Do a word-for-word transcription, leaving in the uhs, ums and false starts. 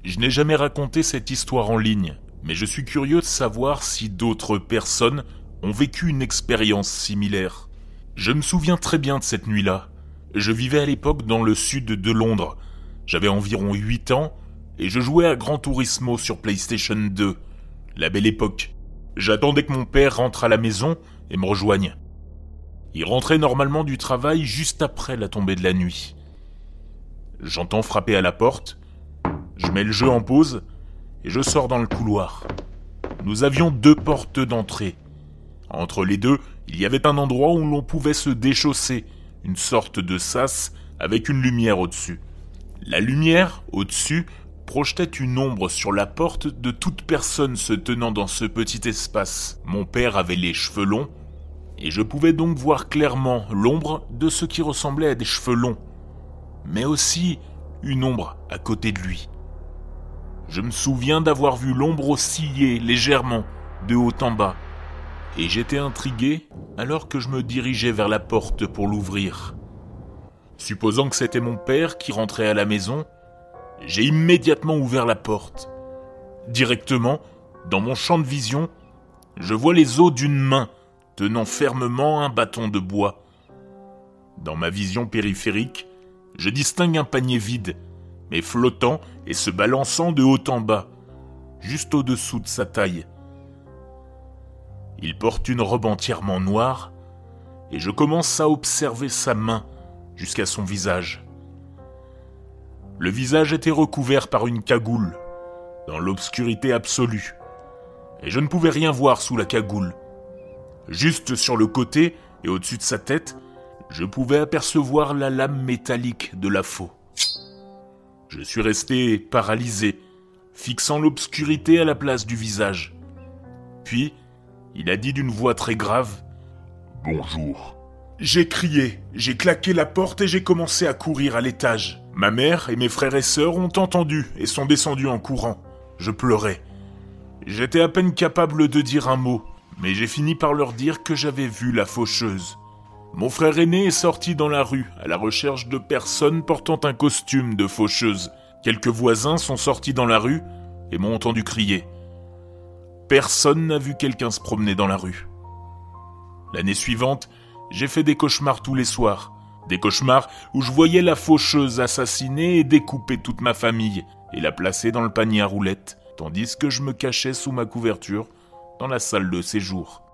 Je n'ai jamais raconté cette histoire en ligne, mais je suis curieux de savoir si d'autres personnes ont vécu une expérience similaire. Je me souviens très bien de cette nuit-là. Je vivais à l'époque dans le sud de Londres. J'avais environ huit ans et je jouais à Gran Turismo sur PlayStation deux. La belle époque. J'attendais que mon père rentre à la maison et me rejoigne. Il rentrait normalement du travail juste après la tombée de la nuit. J'entends frapper à la porte, je mets le jeu en pause et je sors dans le couloir. Nous avions deux portes d'entrée. Entre les deux, il y avait un endroit où l'on pouvait se déchausser, une sorte de sas avec une lumière au-dessus. La lumière, au-dessus, projetait une ombre sur la porte de toute personne se tenant dans ce petit espace. Mon père avait les cheveux longs, et je pouvais donc voir clairement l'ombre de ce qui ressemblait à des cheveux longs, mais aussi une ombre à côté de lui. Je me souviens d'avoir vu l'ombre osciller légèrement, de haut en bas, et j'étais intrigué alors que je me dirigeais vers la porte pour l'ouvrir. Supposant que c'était mon père qui rentrait à la maison, j'ai immédiatement ouvert la porte. Directement, dans mon champ de vision, je vois les os d'une main tenant fermement un bâton de bois. Dans ma vision périphérique, je distingue un panier vide, mais flottant et se balançant de haut en bas, juste au-dessous de sa taille. Il porte une robe entièrement noire, et je commence à observer sa main jusqu'à son visage. Le visage était recouvert par une cagoule, dans l'obscurité absolue, et je ne pouvais rien voir sous la cagoule. Juste sur le côté et au-dessus de sa tête, je pouvais apercevoir la lame métallique de la faux. Je suis resté paralysé, fixant l'obscurité à la place du visage. Puis, il a dit d'une voix très grave « Bonjour ». J'ai crié, j'ai claqué la porte et j'ai commencé à courir à l'étage. Ma mère et mes frères et sœurs ont entendu et sont descendus en courant. Je pleurais. J'étais à peine capable de dire un mot, mais j'ai fini par leur dire que j'avais vu la faucheuse. Mon frère aîné est sorti dans la rue à la recherche de personnes portant un costume de faucheuse. Quelques voisins sont sortis dans la rue et m'ont entendu crier. Personne n'a vu quelqu'un se promener dans la rue. L'année suivante, j'ai fait des cauchemars tous les soirs. Des cauchemars où je voyais la faucheuse assassiner et découper toute ma famille et la placer dans le panier à roulettes, tandis que je me cachais sous ma couverture dans la salle de séjour.